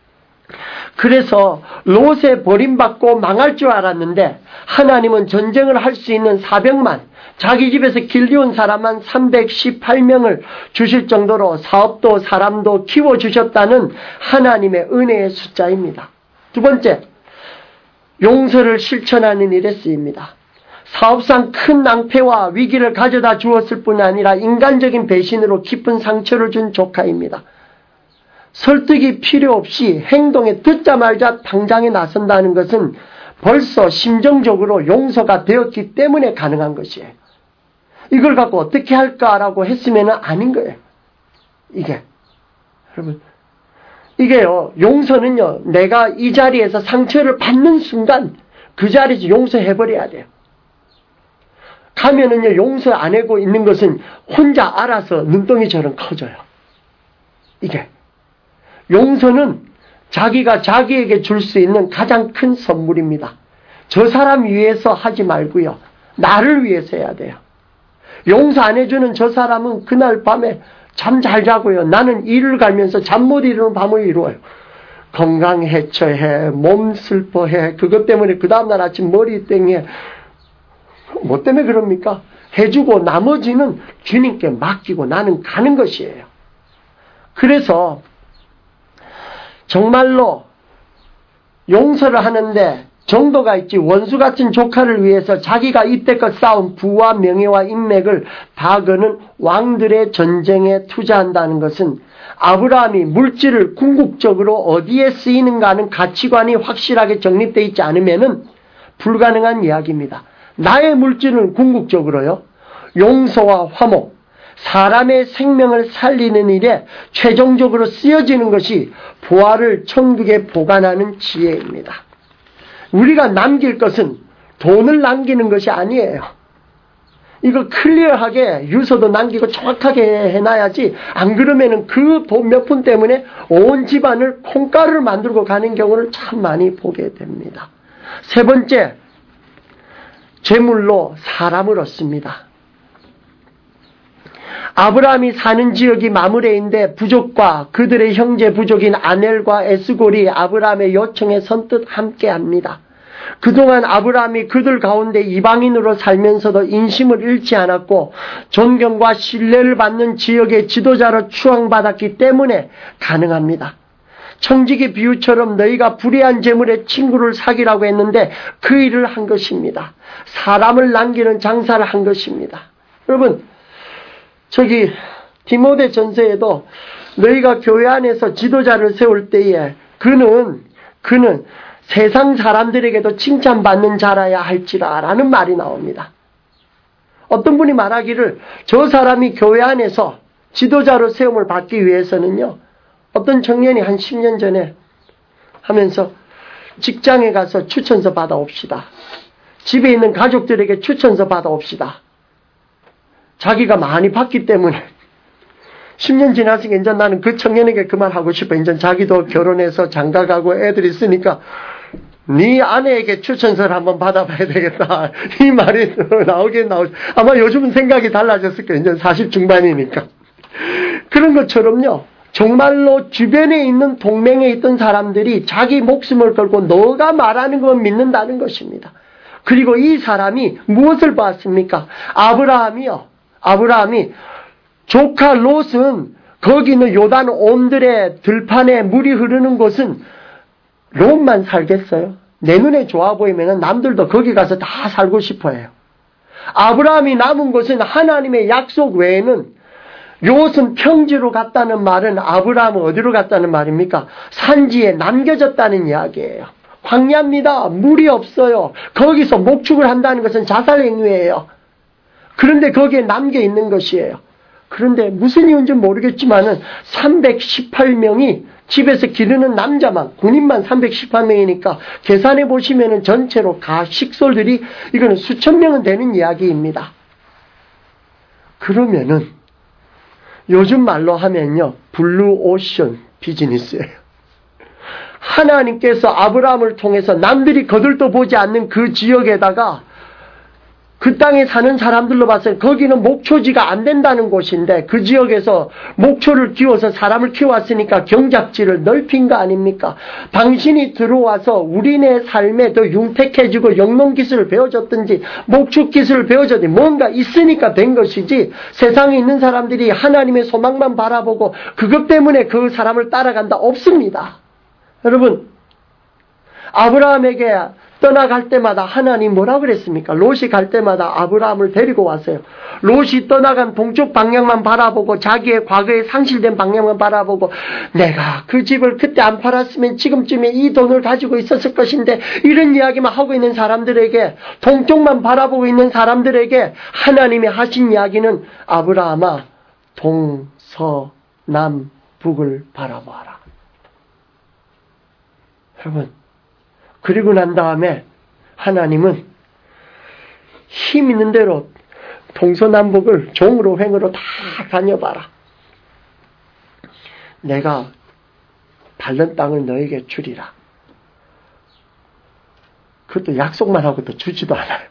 그래서 롯에 버림받고 망할 줄 알았는데 하나님은 전쟁을 할 수 있는 사병만, 자기 집에서 길리온 사람만 318명을 주실 정도로 사업도 사람도 키워주셨다는 하나님의 은혜의 숫자입니다. 두 번째, 용서를 실천하는 일에 쓰입니다. 사업상 큰 낭패와 위기를 가져다 주었을 뿐 아니라 인간적인 배신으로 깊은 상처를 준 조카입니다. 설득이 필요 없이 행동에 듣자마자 당장에 나선다는 것은 벌써 심정적으로 용서가 되었기 때문에 가능한 것이에요. 이걸 갖고 어떻게 할까라고 했으면 아닌 거예요. 여러분, 이게요, 용서는요, 내가 이 자리에서 상처를 받는 순간 그 자리에서 용서해버려야 돼요. 가면은요, 용서 안 하고 있는 것은 혼자 알아서 눈덩이처럼 커져요. 용서는 자기가 자기에게 줄 수 있는 가장 큰 선물입니다. 저 사람 위해서 하지 말고요, 나를 위해서 해야 돼요. 용서 안 해주는 저 사람은 그날 밤에 잠 잘 자고요, 나는 일을 가면서 잠 못 이루는 밤을 이루어요. 건강 해쳐해, 몸 슬퍼해, 그것 때문에 그 다음날 아침 머리 땡해. 뭐 때문에 그럽니까? 해주고 나머지는 주님께 맡기고 나는 가는 것이에요. 그래서 정말로 용서를 하는데 정도가 있지, 원수 같은 조카를 위해서 자기가 이때껏 쌓은 부와 명예와 인맥을 다 거는 왕들의 전쟁에 투자한다는 것은 아브라함이 물질을 궁극적으로 어디에 쓰이는가 하는 가치관이 확실하게 정립되어 있지 않으면 불가능한 이야기입니다. 나의 물질은 궁극적으로요, 용서와 화목, 사람의 생명을 살리는 일에 최종적으로 쓰여지는 것이 부활을 천국에 보관하는 지혜입니다. 우리가 남길 것은 돈을 남기는 것이 아니에요. 이거 클리어하게 유서도 남기고 정확하게 해놔야지, 안 그러면은 그 돈 몇 푼 때문에 온 집안을 콩가루를 만들고 가는 경우를 참 많이 보게 됩니다. 세 번째, 재물로 사람을 얻습니다. 아브라함이 사는 지역이 마므레인데 부족과 그들의 형제 부족인 아넬과 에스골이 아브라함의 요청에 선뜻 함께합니다. 그동안 아브라함이 그들 가운데 이방인으로 살면서도 인심을 잃지 않았고 존경과 신뢰를 받는 지역의 지도자로 추앙받았기 때문에 가능합니다. 청지기 비유처럼 너희가 불의한 재물에 친구를 사귀라고 했는데 그 일을 한 것입니다. 사람을 남기는 장사를 한 것입니다. 여러분, 디모데 전서에도 너희가 교회 안에서 지도자를 세울 때에 그는 세상 사람들에게도 칭찬받는 자라야 할지라 라는 말이 나옵니다. 어떤 분이 말하기를 저 사람이 교회 안에서 지도자로 세움을 받기 위해서는요, 어떤 청년이 한 10년 전에 하면서 직장에 가서 추천서 받아옵시다. 집에 있는 가족들에게 추천서 받아옵시다. 자기가 많이 받기 때문에 10년 지났으니까 이제 나는 그 청년에게 그만하고 싶어. 이제 자기도 결혼해서 장가가고 애들이 있으니까 네 아내에게 추천서를 한번 받아봐야 되겠다. 이 말이 나오긴 나오죠. 아마 요즘은 생각이 달라졌을 거예요. 이제 40 중반이니까. 그런 것처럼요, 정말로 주변에 있는 동맹에 있던 사람들이 자기 목숨을 걸고 너가 말하는 건 믿는다는 것입니다. 그리고 이 사람이 무엇을 봤습니까? 아브라함이 조카 롯은 거기 있는 요단 온들의 들판에 물이 흐르는 곳은 롯만 살겠어요? 내 눈에 좋아 보이면 남들도 거기 가서 다 살고 싶어 해요. 아브라함이 남은 곳은 하나님의 약속 외에는, 롯은 평지로 갔다는 말은 아브라함은 어디로 갔다는 말입니까? 산지에 남겨졌다는 이야기예요. 광야입니다. 물이 없어요. 거기서 목축을 한다는 것은 자살행위예요. 그런데 거기에 남겨 있는 것이에요. 그런데 무슨 이유인지 모르겠지만은 318명이 집에서 기르는 남자만, 군인만 318명이니까 계산해 보시면은 전체로 가식솔들이 이거는 수천 명은 되는 이야기입니다. 그러면은 요즘 말로 하면요, 블루오션 비즈니스예요. 하나님께서 아브라함을 통해서 남들이 거들떠 보지 않는 그 지역에다가 그 땅에 사는 사람들로 봤을 때 거기는 목초지가 안 된다는 곳인데 그 지역에서 목초를 키워서 사람을 키워왔으니까 경작지를 넓힌 거 아닙니까? 당신이 들어와서 우리네 삶에 더 융택해지고 영농기술을 배워줬든지 목축기술을 배워줬든지 뭔가 있으니까 된 것이지 세상에 있는 사람들이 하나님의 소망만 바라보고 그것 때문에 그 사람을 따라간다 없습니다. 여러분, 아브라함에게 떠나갈 때마다 하나님 뭐라 그랬습니까? 롯이 갈 때마다 아브라함을 데리고 왔어요. 롯이 떠나간 동쪽 방향만 바라보고 자기의 과거에 상실된 방향만 바라보고 내가 그 집을 그때 안 팔았으면 지금쯤에 이 돈을 가지고 있었을 것인데 이런 이야기만 하고 있는 사람들에게, 동쪽만 바라보고 있는 사람들에게 하나님이 하신 이야기는 아브라함아 동서남 북을 바라보아라. 여러분, 그리고 난 다음에 하나님은 힘 있는 대로 동서남북을 종으로 횡으로 다 다녀봐라. 내가 밟는 땅을 너에게 주리라. 그것도 약속만 하고도 주지도 않아요.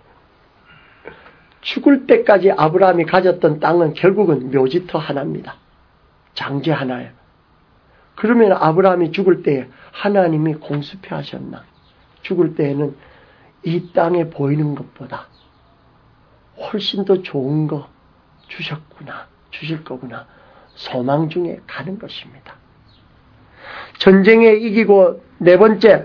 죽을 때까지 아브라함이 가졌던 땅은 결국은 묘지터 하나입니다. 장지 하나예요. 그러면 아브라함이 죽을 때 하나님이 공수표 하셨나? 죽을 때에는 이 땅에 보이는 것보다 훨씬 더 좋은 거 주셨구나, 주실 거구나, 소망 중에 가는 것입니다. 전쟁에 이기고 네 번째,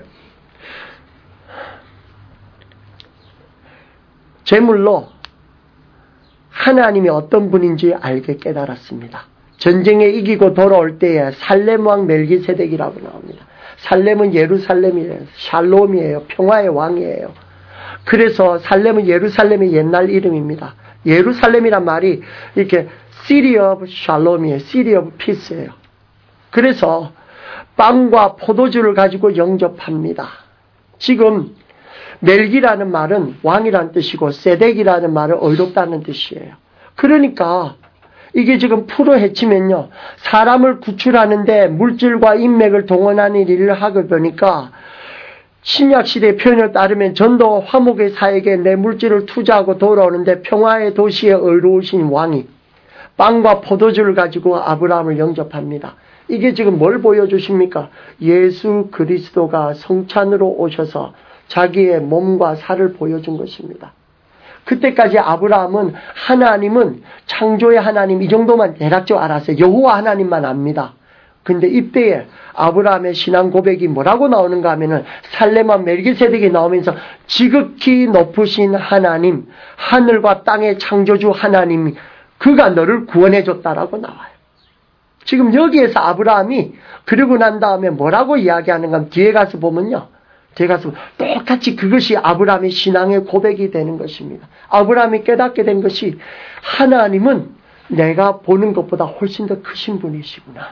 제물로 하나님이 어떤 분인지 알게 깨달았습니다. 전쟁에 이기고 돌아올 때에 살렘 왕 멜기세덱이라고 나옵니다. 살렘은 예루살렘이에요. 샬롬이에요. 평화의 왕이에요. 그래서 살렘은 예루살렘의 옛날 이름입니다. 예루살렘이란 말이 이렇게 City of Shalom이에요. City of Peace예요. 그래서 빵과 포도주를 가지고 영접합니다. 지금 멜기라는 말은 왕이라는 뜻이고 세덱이라는 말은 의롭다는 뜻이에요. 그러니까 이게 지금 풀어 헤치면요, 사람을 구출하는데 물질과 인맥을 동원하는 일을 하고 보니까 신약시대의 표현을 따르면 전도 화목의 사에게 내 물질을 투자하고 돌아오는데 평화의 도시에 의로우신 왕이 빵과 포도주를 가지고 아브라함을 영접합니다. 이게 지금 뭘 보여주십니까? 예수 그리스도가 성찬으로 오셔서 자기의 몸과 살을 보여준 것입니다. 그때까지 아브라함은 하나님은 창조의 하나님 이 정도만 대략적으로 알았어요. 여호와 하나님만 압니다. 근데 이때에 아브라함의 신앙 고백이 뭐라고 나오는가 하면은 살렘과 멜기세덱이 나오면서 지극히 높으신 하나님, 하늘과 땅의 창조주 하나님, 그가 너를 구원해줬다라고 나와요. 지금 여기에서 아브라함이 그러고 난 다음에 뭐라고 이야기하는가 하면 뒤에 가서 보면요, 뒤에 가서 똑같이 그것이 아브라함의 신앙의 고백이 되는 것입니다. 아브라함이 깨닫게 된 것이 하나님은 내가 보는 것보다 훨씬 더 크신 분이시구나.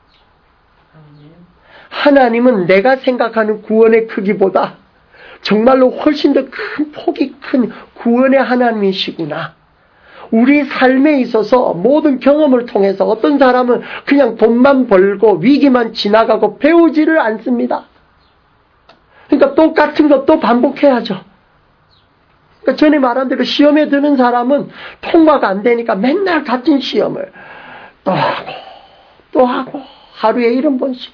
하나님은 내가 생각하는 구원의 크기보다 정말로 훨씬 더 큰 폭이 큰 구원의 하나님이시구나. 우리 삶에 있어서 모든 경험을 통해서 어떤 사람은 그냥 돈만 벌고 위기만 지나가고 배우지를 않습니다. 그러니까 똑같은 것도 반복해야죠. 그러니까 전에 말한 대로 시험에 드는 사람은 통과가 안 되니까 맨날 같은 시험을 또 하고 하루에 70번씩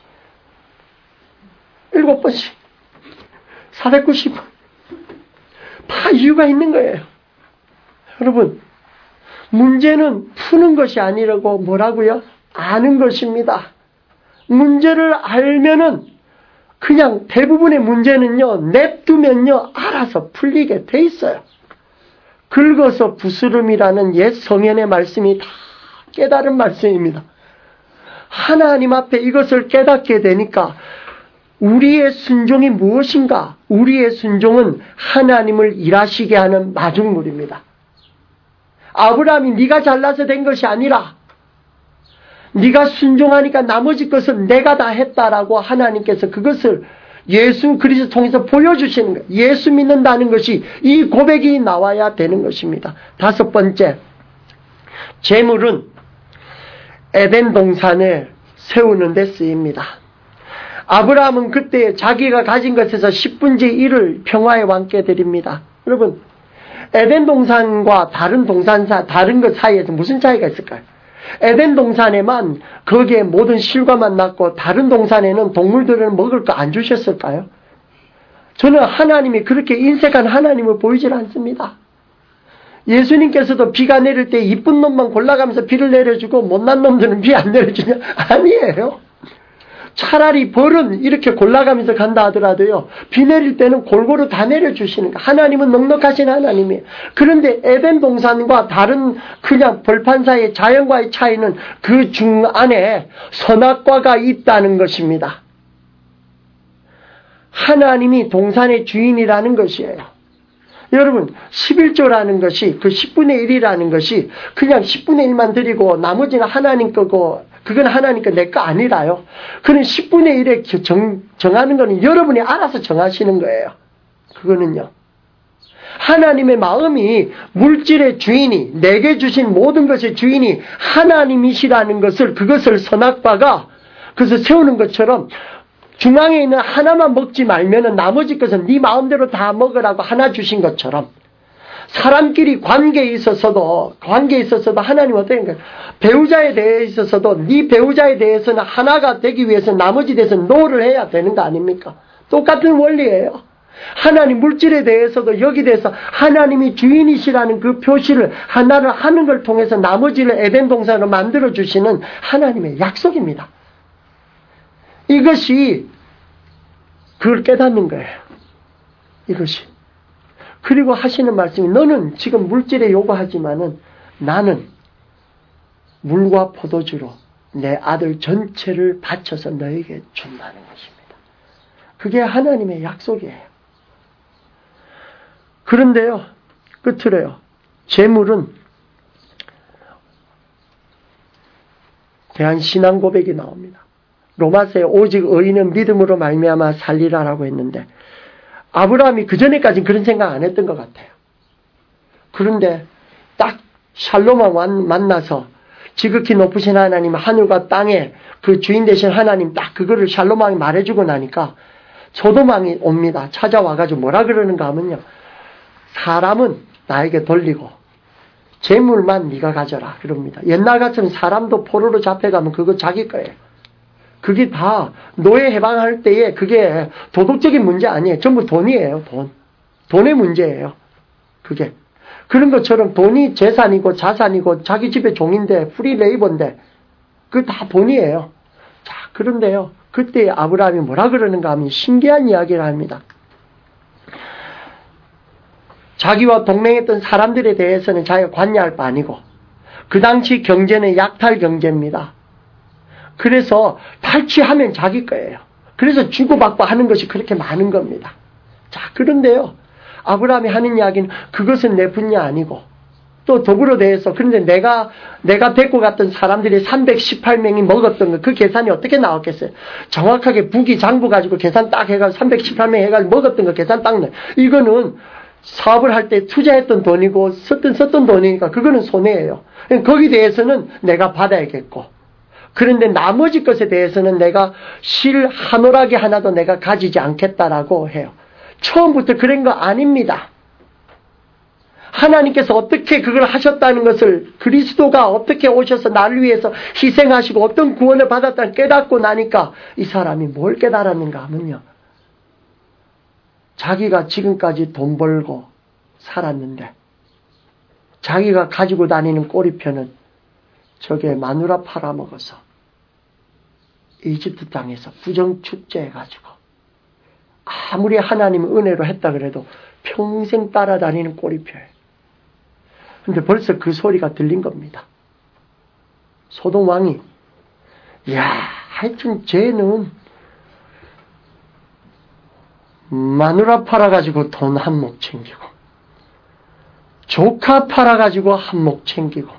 7번씩 490번 다 이유가 있는 거예요. 여러분, 문제는 푸는 것이 아니라고 뭐라고요? 아는 것입니다. 문제를 알면은 그냥 대부분의 문제는요, 냅두면요, 알아서 풀리게 돼 있어요. 긁어서 부스름이라는 옛 성현의 말씀이 다 깨달은 말씀입니다. 하나님 앞에 이것을 깨닫게 되니까 우리의 순종이 무엇인가? 우리의 순종은 하나님을 일하시게 하는 마중물입니다. 아브라함이 네가 잘나서 된 것이 아니라 네가 순종하니까 나머지 것은 내가 다 했다라고 하나님께서 그것을 예수 그리스도 통해서 보여주시는 거예요. 예수 믿는다는 것이 이 고백이 나와야 되는 것입니다. 다섯 번째, 재물은 에덴 동산을 세우는 데 쓰입니다. 아브라함은 그때 자기가 가진 것에서 10분의 1을 평화의 왕께 드립니다. 여러분, 에덴 동산과 다른 동산사, 다른 것 사이에서 무슨 차이가 있을까요? 에덴 동산에만 거기에 모든 실과만 났고 다른 동산에는 동물들은 먹을 거 안 주셨을까요? 저는 하나님이 그렇게 인색한 하나님을 보이질 않습니다. 예수님께서도 비가 내릴 때 이쁜 놈만 골라가면서 비를 내려주고 못난 놈들은 비 안 내려주냐? 아니에요. 차라리 벌은 이렇게 골라가면서 간다 하더라도요, 비 내릴 때는 골고루 다 내려주시는 거예요. 하나님은 넉넉하신 하나님이에요. 그런데 에덴 동산과 다른 그냥 벌판 사이의 자연과의 차이는 그 중 안에 선악과가 있다는 것입니다. 하나님이 동산의 주인이라는 것이에요. 여러분, 11조라는 것이, 그 10분의 1이라는 것이 그냥 10분의 1만 드리고 나머지는 하나님 거고 그건 하나님 거 내 거 아니라요. 그는 10분의 1에 정하는 거는 여러분이 알아서 정하시는 거예요. 그거는요. 하나님의 마음이 물질의 주인이, 내게 주신 모든 것의 주인이 하나님이시라는 것을, 그것을 선악과가 그것을 세우는 것처럼 중앙에 있는 하나만 먹지 말면은 나머지 것은 네 마음대로 다 먹으라고 하나 주신 것처럼 사람끼리 관계에 있어서도 하나님 어떤 거예요? 배우자에 대해 있어서도 네 배우자에 대해서는 하나가 되기 위해서 나머지 대해서 노를 해야 되는 거 아닙니까? 똑같은 원리예요. 하나님 물질에 대해서도 여기 대해서 하나님이 주인이시라는 그 표시를 하나를 하는 걸 통해서 나머지를 에덴 동산으로 만들어 주시는 하나님의 약속입니다. 이것이 그걸 깨닫는 거예요. 이것이. 그리고 하시는 말씀이 너는 지금 물질에 요구하지만은 나는 물과 포도주로 내 아들 전체를 바쳐서 너에게 준다는 것입니다. 그게 하나님의 약속이에요. 그런데요, 끝으로요, 재물은 대한 신앙 고백이 나옵니다. 로마서에 오직 의인은 믿음으로 말미암아 살리라라고 했는데 아브라함이 그전에까지는 그런 생각 안 했던 것 같아요. 그런데 딱 샬롬을 만나서 지극히 높으신 하나님, 하늘과 땅의 그 주인 되신 하나님, 딱 그거를 샬롬왕이 말해주고 나니까 소돔왕이 옵니다. 찾아와가지고 뭐라 그러는가 하면요, 사람은 나에게 돌리고 재물만 네가 가져라 그럽니다. 옛날 같으면 사람도 포로로 잡혀가면 그거 자기 거예요. 그게 다 노예 해방할 때에 그게 도덕적인 문제 아니에요. 전부 돈이에요. 돈의 문제예요. 그게. 그런 것처럼 돈이 재산이고 자산이고 자기 집의 종인데 프리레이버인데 그게 다 돈이에요. 자, 그런데요, 그때 아브라함이 뭐라 그러는가 하면 신기한 이야기를 합니다. 자기와 동맹했던 사람들에 대해서는 자기가 관여할 바 아니고 그 당시 경제는 약탈 경제입니다. 그래서 탈취하면 자기 거예요. 그래서 주고받고 하는 것이 그렇게 많은 겁니다. 자, 그런데요, 아브라함이 하는 이야기는 그것은 내 분야 아니고 또 더불어 대해서, 그런데 내가 데리고 갔던 사람들이 318명이 먹었던 거, 그 계산이 어떻게 나왔겠어요? 정확하게 부기 장부 가지고 계산 딱 해가지고 318명 해가지고 먹었던 거 계산 딱 내. 이거는 사업을 할 때 투자했던 돈이고 썼던 돈이니까 그거는 손해예요. 거기에 대해서는 내가 받아야겠고, 그런데 나머지 것에 대해서는 내가 실 한 오락이 하나도 내가 가지지 않겠다라고 해요. 처음부터 그런 거 아닙니다. 하나님께서 어떻게 그걸 하셨다는 것을, 그리스도가 어떻게 오셔서 나를 위해서 희생하시고 어떤 구원을 받았다는 깨닫고 나니까 이 사람이 뭘 깨달았는가 하면요, 자기가 지금까지 돈 벌고 살았는데 자기가 가지고 다니는 꼬리표는 저게 마누라 팔아먹어서 이집트 땅에서 부정축제해가지고 아무리 하나님의 은혜로 했다 그래도 평생 따라다니는 꼬리표예요. 근데 벌써 그 소리가 들린 겁니다. 소돔 왕이, 야, 하여튼 쟤는 마누라 팔아가지고 돈 한 몫 챙기고 조카 팔아가지고 한몫 챙기고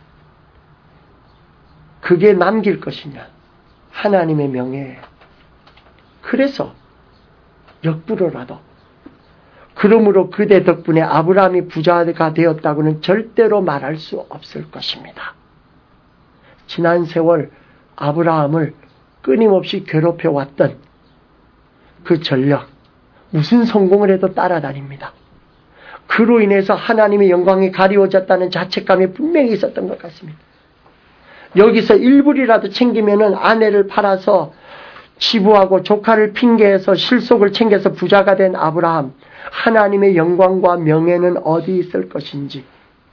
그게 남길 것이냐? 하나님의 명예예요. 그래서 역부로라도 그러므로 그대 덕분에 아브라함이 부자가 되었다고는 절대로 말할 수 없을 것입니다. 지난 세월 아브라함을 끊임없이 괴롭혀왔던 그 전력, 무슨 성공을 해도 따라다닙니다. 그로 인해서 하나님의 영광이 가리워졌다는 자책감이 분명히 있었던 것 같습니다. 여기서 일부리라도 챙기면은 아내를 팔아서 치부하고 조카를 핑계해서 실속을 챙겨서 부자가 된 아브라함, 하나님의 영광과 명예는 어디 있을 것인지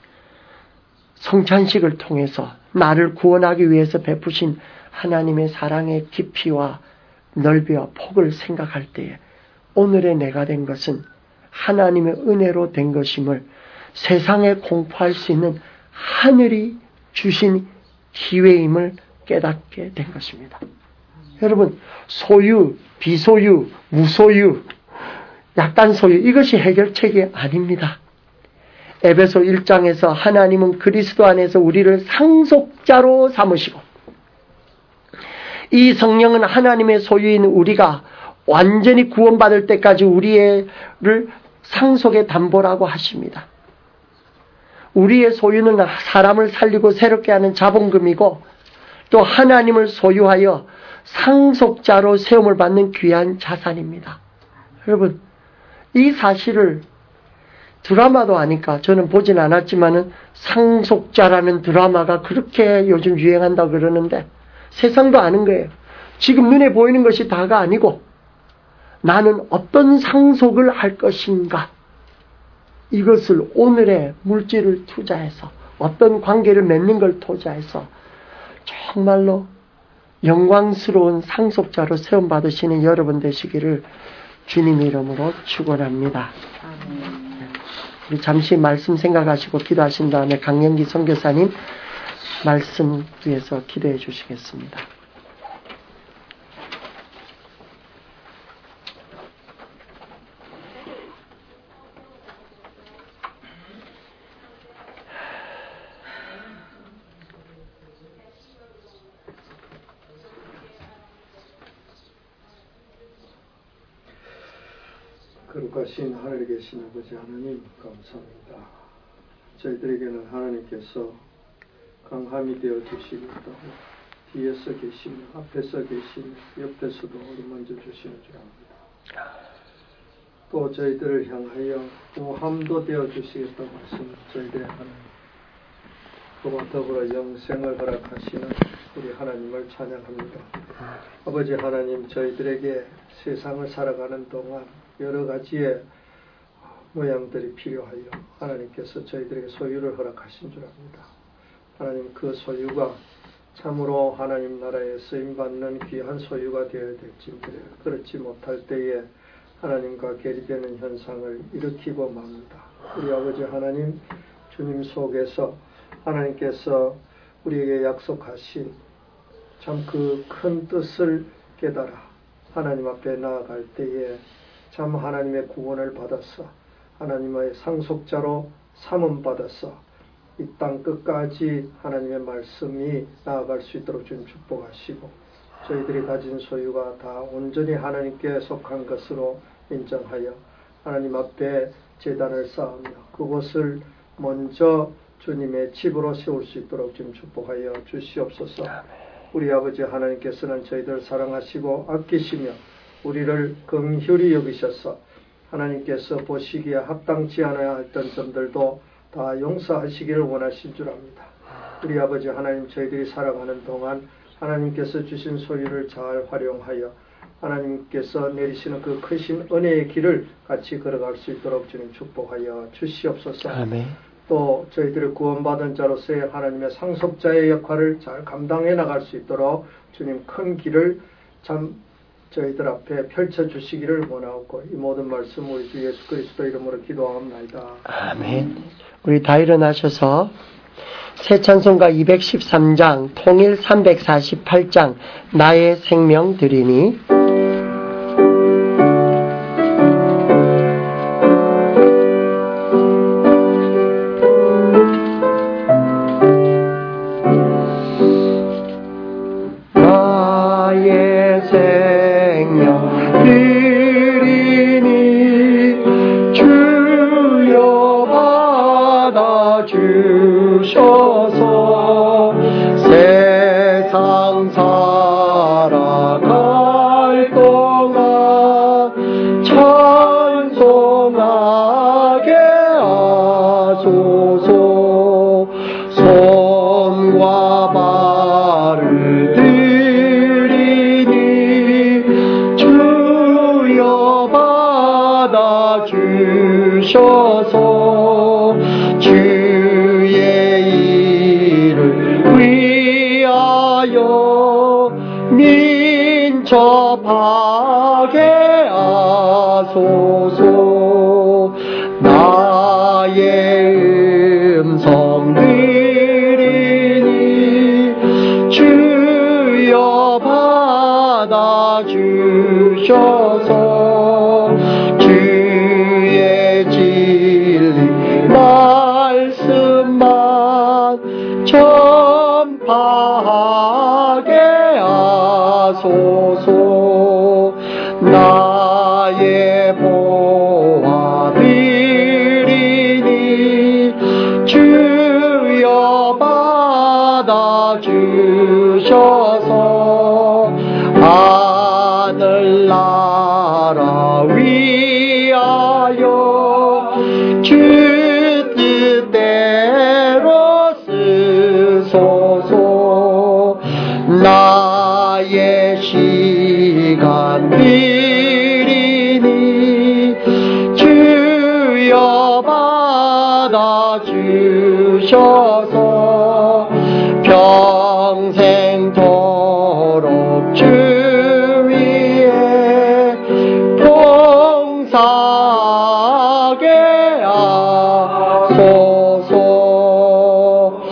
성찬식을 통해서 나를 구원하기 위해서 베푸신 하나님의 사랑의 깊이와 넓이와 폭을 생각할 때에 오늘의 내가 된 것은 하나님의 은혜로 된 것임을 세상에 공포할 수 있는 하늘이 주신 기회임을 깨닫게 된 것입니다. 여러분, 소유, 비소유, 무소유, 약간 소유, 이것이 해결책이 아닙니다. 에베소 1장에서 하나님은 그리스도 안에서 우리를 상속자로 삼으시고 이 성령은 하나님의 소유인 우리가 완전히 구원받을 때까지 우리를 상속의 담보라고 하십니다. 우리의 소유는 사람을 살리고 새롭게 하는 자본금이고 또 하나님을 소유하여 상속자로 세움을 받는 귀한 자산입니다. 여러분, 이 사실을 드라마도 아니까 저는 보진 않았지만은 상속자라는 드라마가 그렇게 요즘 유행한다고 그러는데 세상도 아는 거예요. 지금 눈에 보이는 것이 다가 아니고 나는 어떤 상속을 할 것인가, 이것을 오늘의 물질을 투자해서 어떤 관계를 맺는 걸 투자해서 정말로 영광스러운 상속자로 세움받으시는 여러분 되시기를 주님 이름으로 축원합니다. 우리 잠시 말씀 생각하시고 기도하신 다음에 강영기 선교사님 말씀 위해서 기도해 주시겠습니다. 거룩하신 하늘에 계신 아버지 하나님 감사합니다. 저희들에게는 하나님께서 강함이 되어 주시겠다고 뒤에서 계시며 앞에서 계시며 옆에서도 어루만져 주시는 줄 압니다. 또 저희들을 향하여 보함도 되어 주시겠다고 하시는 저희들의 하나님, 그와 더불어 영생을 허락하시는 우리 하나님을 찬양합니다. 아버지 하나님, 저희들에게 세상을 살아가는 동안 여러 가지의 모양들이 필요하여 하나님께서 저희들에게 소유를 허락하신 줄 압니다. 하나님, 그 소유가 참으로 하나님 나라에 쓰임받는 귀한 소유가 되어야 될지 모르겠어요. 그렇지 못할 때에 하나님과 괴리되는 현상을 일으키고 맙니다. 우리 아버지 하나님, 주님 속에서 하나님께서 우리에게 약속하신 참 그 큰 뜻을 깨달아 하나님 앞에 나아갈 때에 참 하나님의 구원을 받아서 하나님의 상속자로 삼음 받아서 이 땅 끝까지 하나님의 말씀이 나아갈 수 있도록 주님 축복하시고 저희들이 가진 소유가 다 온전히 하나님께 속한 것으로 인정하여 하나님 앞에 제단을 쌓으며 그것을 먼저 주님의 집으로 세울 수 있도록 주님 축복하여 주시옵소서. 우리 아버지 하나님께서는 저희들 사랑하시고 아끼시며 우리를 긍휼히 여기셔서 하나님께서 보시기에 합당치 않아야 했던 점들도 다 용서하시기를 원하신 줄 압니다. 우리 아버지 하나님, 저희들이 살아가는 동안 하나님께서 주신 소유를 잘 활용하여 하나님께서 내리시는 그 크신 은혜의 길을 같이 걸어갈 수 있도록 주님 축복하여 주시옵소서. 아멘. 또 저희들을 구원받은 자로서의 하나님의 상속자의 역할을 잘 감당해 나갈 수 있도록 주님 큰 길을 참 저희들 앞에 펼쳐주시기를 원하옵고 이 모든 말씀 우리 주 예수 그리스도 이름으로 기도하옵나이다. 아멘. 우리 다 일어나셔서 새 찬송가 213장 통일 348장 나의 생명 드리니 나의 생명 드리니 주여 받아주셔서 세상 살아갈 동안 찬송하게 하소서. 손과 발을 드리니 주여 받아주셔서 주의 일을 위하여 민첩하게 하소서. 나의 음성 들으니 주여 받아주셔서 주의 진리 말씀만 전파하게 하소서. 나의 보화 드리니 주여 받아주셔서 하늘 나라 위하여 주 뜻대로 쓰소서. 나의 시간 드리니 주여 받아주셔서 평생토록 주 위에 봉사하게 하소서.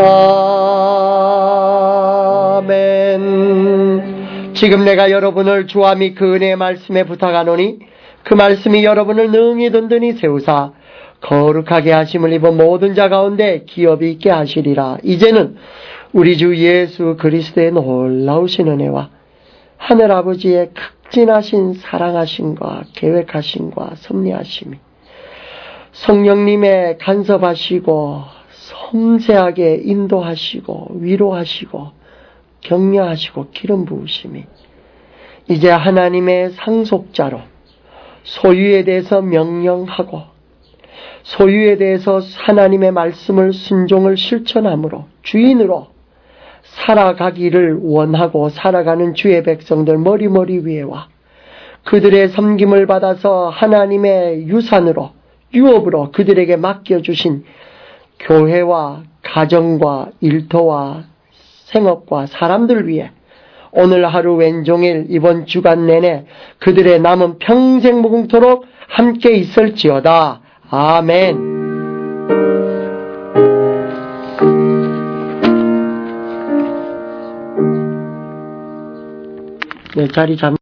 아멘. 지금 내가 여러분을 주와 및 그 은혜의 말씀에 부탁하노니 그 말씀이 여러분을 능히 든든히 세우사 거룩하게 하심을 입은 모든 자 가운데 기업이 있게 하시리라. 이제는 우리 주 예수 그리스도의 놀라우신 은혜와 하늘아버지의 극진하신 사랑하심과 계획하심과 섭리하심이 성령님의 간섭하시고 섬세하게 인도하시고 위로하시고 격려하시고 기름 부으심이 이제 하나님의 상속자로 소유에 대해서 명령하고 소유에 대해서 하나님의 말씀을 순종을 실천함으로 주인으로 살아가기를 원하고 살아가는 주의 백성들 머리머리 위에와 그들의 섬김을 받아서 하나님의 유산으로 유업으로 그들에게 맡겨주신 교회와 가정과 일터와 생업과 사람들 위해 오늘 하루 왼종일 이번 주간 내내 그들의 남은 평생 무궁토록 함께 있을지어다. 아멘. 네, 자리 잠